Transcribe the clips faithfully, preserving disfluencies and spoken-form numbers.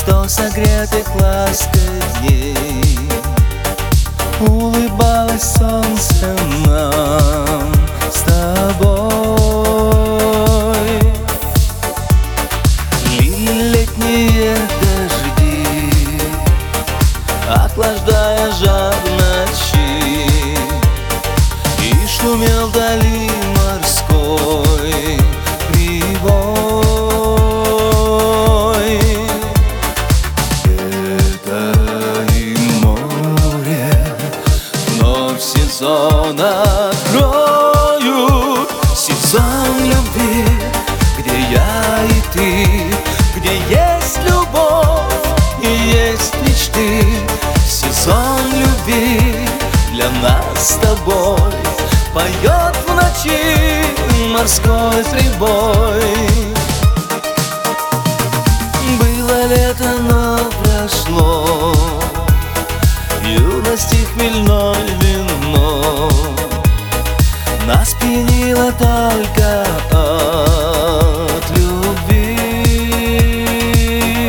сто согретых лаской дней. Улыбалось солнце нам с тобой. Лили летние дожди, охлаждая жар ночи, и шумел вдали морской прибой. Это и море вновь сезон откроют, сезон любви, где я и ты, где есть любовь и есть мечты. Сезон любви для нас с тобой поет в ночи морской прибой. Было лето, но прошло, юности хмельное вино нас пьянило только от любви.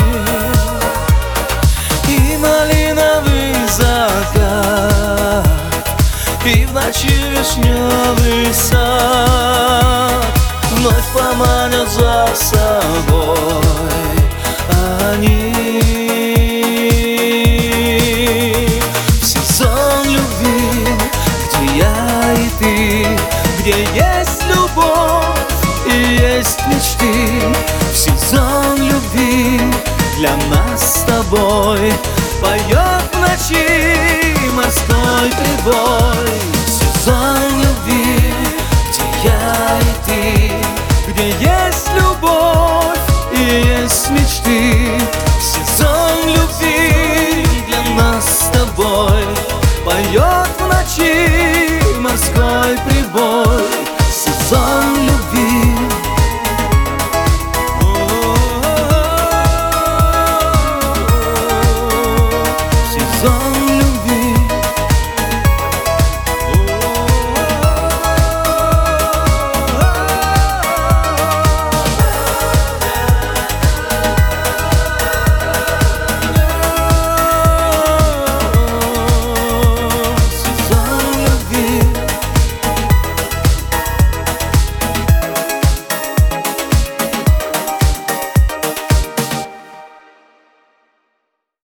И малиновый закат, и в ночи вишневый сад вновь поманят за собой они. В сезон любви, где я и ты, где есть любовь и есть мечты. В сезон любви для нас с тобой поет в ночи морской прибой. Сезон любви, где я и ты, где есть любовь и есть мечты. Сезон любви для нас с тобой поет в ночи морской прибой.